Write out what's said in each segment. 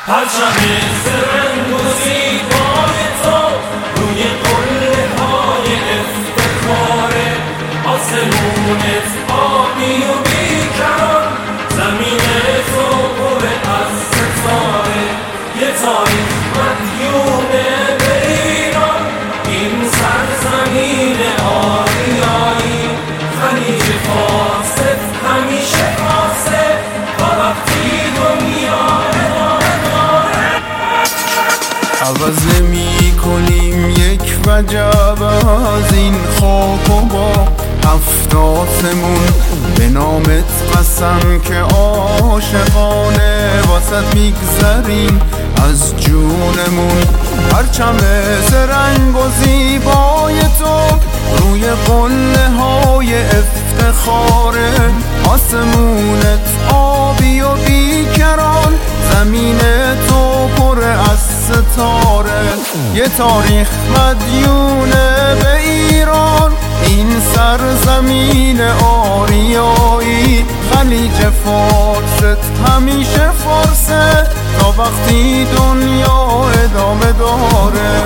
پرچم زرنگ و زیبای تو روی قله‌های افتخاره، آسمونت آبی و بیکران، زمین تو پر از ستاره. یه تاریخ مدیونه به ایران، این سرزمین آریایی. خلیج فارست همیشه خاصه تا وقتی دنیا ادامه داره. عوض نمی کنیم یک وجب از این خاک و با هفت آسمون، به نامت قسم که عاشقانه واسط میگذریم از جونمون. پرچم زرنگ و زیبای تو روی قله های افتخاره، آسمونت آبی و بیکران، زمین تو پر از ستاره. یه تاریخ مدیونه به ایران، این سرزمین آریایی. خلیج فارست همیشه فارسه تا وقتی دنیا ادامه داره.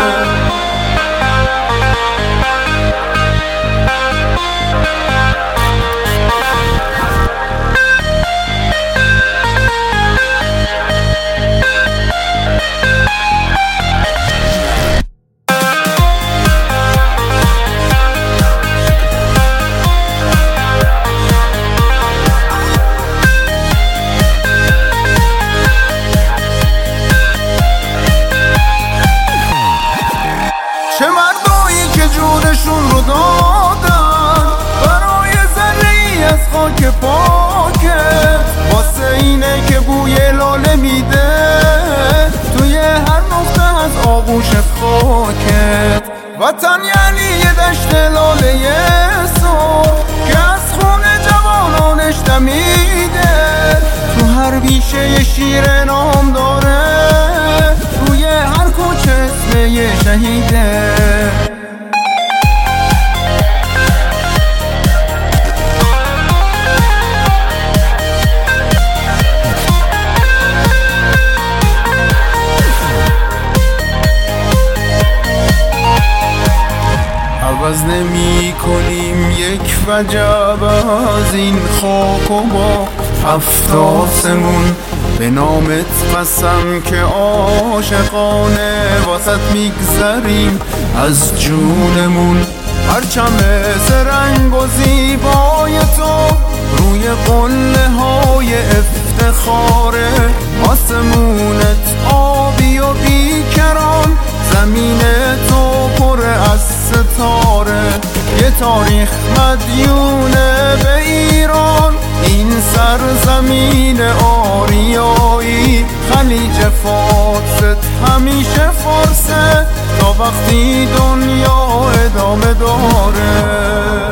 چه مردایی که جونشون رو دادن برای ذره‌ای از خاک پاکت، واسه اینه که بوی لاله میده توی هر نقطه از آغوش خاکت. وطن یعنی یه دشت لاله سرخ که از خون جوانانش دمیده، تو هر بیشه یه شیر نام داره، روی هر کوچه اسم یه شهیده. عوض نمی کنیم یک وجب از این خاک و با هفت آسمون، به نامت قسم که عاشقانه واسط میگذریم از جونمون. پرچم زرنگ و زیبای تو روی قله های افتخاره، آسمونت آبی و بیکران، زمین تو پر از ستاره. یه تاریخ مدیونه به ایران، این سرزمین آریایی. خلیج فارست همیشه فارسه تا وقتی دنیا ادامه داره.